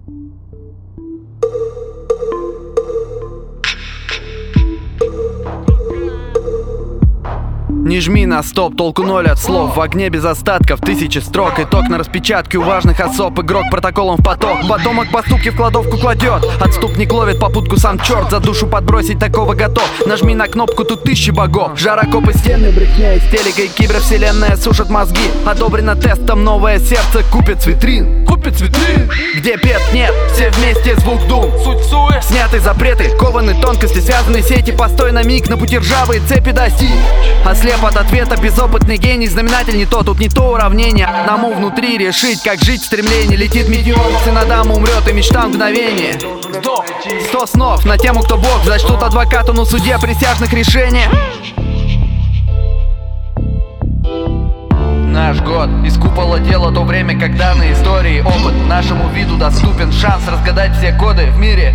Не жми на стоп, толку ноль от слов. В огне без остатков, тысячи строк. Итог на распечатке у важных особ. Игрок протоколом в поток. Потомок поступки в кладовку кладет. Отступник ловит попутку, сам черт. За душу подбросить такого готов. Нажми на кнопку, тут тысячи богов. Жарокопы, стены, брехня из телека и кибервселенная сушат мозги. Одобрено тестом, новое сердце купит с витрин. Где пет нет, все вместе звук дум. Суть суе. Сняты запреты, кованы тонкости, связаны сети. Постой на миг, на пути ржавые цепи достиг. Ослеп от ответа, безопытный гений. Знаменатель не то, тут не то уравнение. Одному внутри решить, как жить в стремлении. Летит метеор, синодам умрет и мечта мгновение. 100 снов на тему, кто бог. Зачтут адвокату на суде присяжных решений. Наш год из купола дело то время, когда на истории опыт нашему виду доступен шанс разгадать все коды в мире.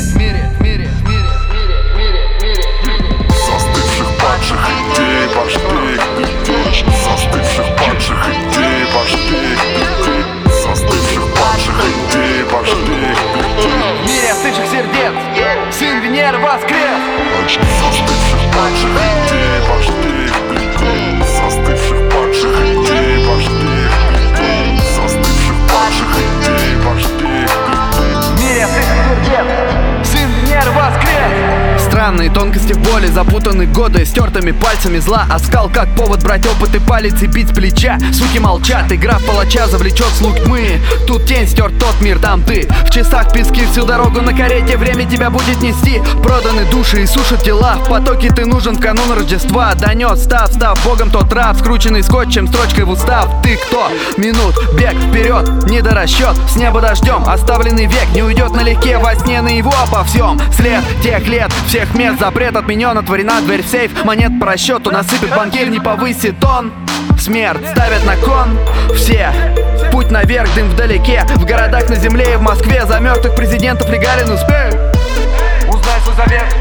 Застывших падших идей башки, застывших падших идей башки, застывших падших идей башки. В мире остывших сердец сын Венеры воскрес. Застывших падших идей башки, застывших падших идей башки, застывших падших идей башки. В мире остывших сердец сын Венеры воскрес. Странные тонкости в боли, запутаны годы стертыми пальцами зла. Оскал как повод брать опыт и палец и бить с плеча. Суки молчат, игра в палача завлечет слуг тьмы. Тут тень стерт тот мир, там ты. В часах пески всю дорогу на карете. Время тебя будет нести. Проданы души и сушат тела. В потоке ты нужен в канун Рождества. Донес, став богом тот раб, скрученный скотчем, строчкой в устав. Ты кто? Минут, бег вперед, недорасчет. С неба дождем, оставленный век не уйдет налегке. Во сне на его обо всем. След тех лет, всех мест, запрет отменен, отворена дверь в сейф. Монет по расчету насыпет банкир, не повысит он. Смерть ставят на кон все. Путь наверх, дым вдалеке. В городах на земле и в Москве. За мертвых президентов легален успех. Узнай свой завет.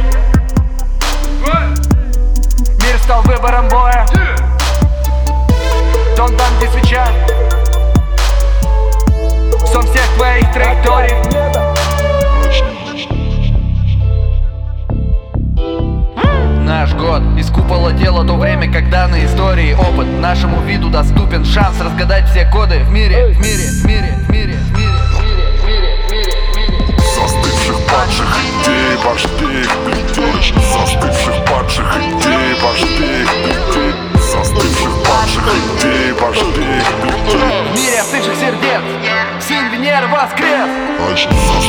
Мир стал выбором боя. Дом там, где свеча. Сон всех твоих траекторий. Наш год из купола дело то время, когда на истории опыт нашему виду доступен шанс разгадать все коды в мире. Застывших падших идей башки, застывших падших идей башки, застывших падших идей башки. В мире остывших сердец сын Венеры воскрес.